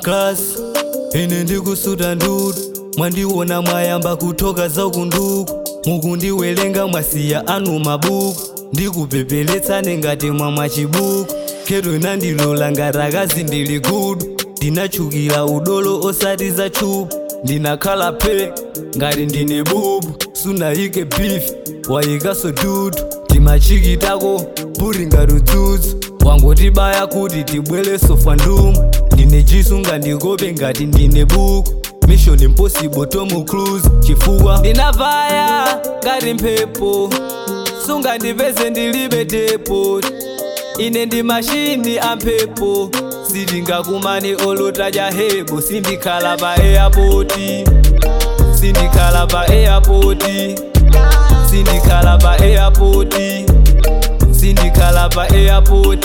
class ine ndikusuta ndudu mwandiona mwayamba kutoka zakunduku mukundiwelenga mwasiya anu mabuku ndikupepeletsane ngati mwamwa chibuku keto inandilola ngati akazi ndili gudu ndinachukira udolo osati za chupu ndinakhala phe ngati ndine bubu sunayike beef wayikaso dudu timachikitako puri ngati udzudzu wangotibaya kuti tibweleso fandumu ndine jisu ngandikope ngati ndine buku Mission Impossible Tom Cruise chifukwa ndinavaya ngati mphepo sunga ndipeze ndilibe depo ine ndi mashini amphepo sindingakumane olotaja hebo sindikhala pa airport sindikhala pa airport sindikhala pa airport sindikhala pa airport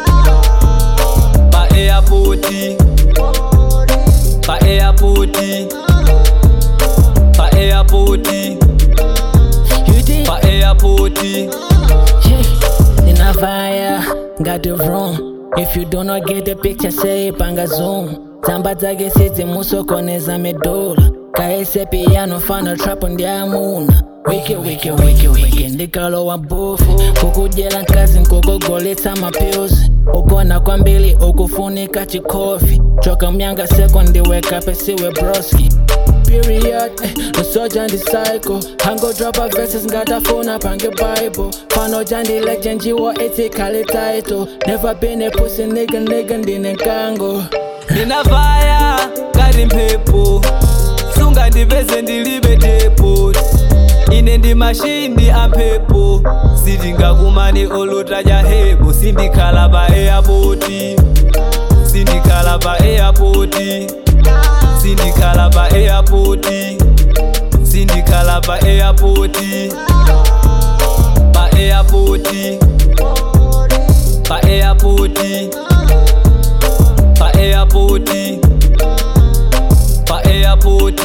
pa airport pa airport pa airport pa airport Ninavaya got it wrong. If you do not get the picture say panga zoom Zamba zake sizi musokoneza medola Kaese piano fana trap ndiamuna Wiki ndikalo wa bofu Kukujela nkazi nkukugoletsa mapills Ukona kwa mbili ukufunika chikofi Choka myanga sekondi weka pesiwe broski Period, the soldier and the psycho Hango drop a verses ngata phone up and Bible Fano jandi legend jiwa ethically title Never been a pussy nigga ndine kango Ninavaya ngati mphepo sunga ndipeze ndilibe depo ine ndi mashini amphepo sindingakumane olotaja hebo sindikhala pa airport sindikhala pa airport sindikhala pa airport sindikhala pa airport pa airport pa airport pa airport pa airport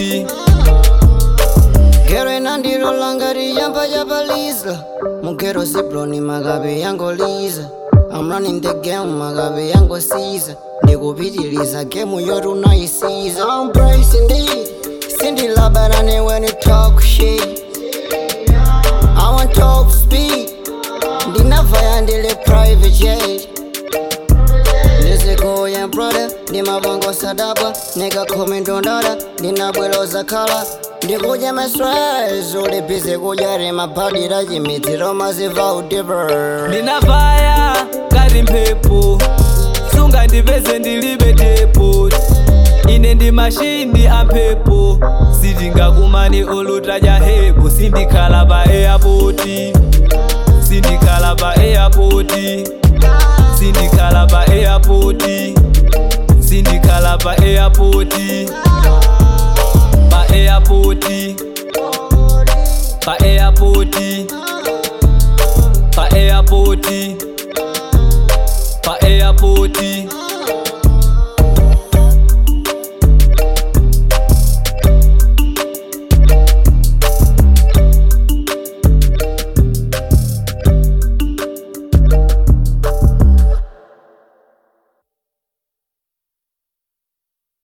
Gero inandirola ngati yamba yapaliza Mugero ziploni magabe yangoliza I'm running the game magabe yangosiza Ndikupitiliza game yotu unaisiza I'm praising indeed Cindy labanane when you talk shit I want top speed Ndinavaya ndile private jet Ndizikuya brother Ndimabongo sadaba Nigga kumi ndondada Ndinabweloza kala Ndikuja maswaz ulipize kujari mapadira jimitiro maziva udiver Ninavaya ngati mphepo sunga ndipeze ndilibe depo ine ndi mashini amphepo sindingakumane olotaja hebo sindikhala pa airport sindikhala pa airport sindikhala pa airport sindikhala pa airport pa airport pa airport pa airport pa airport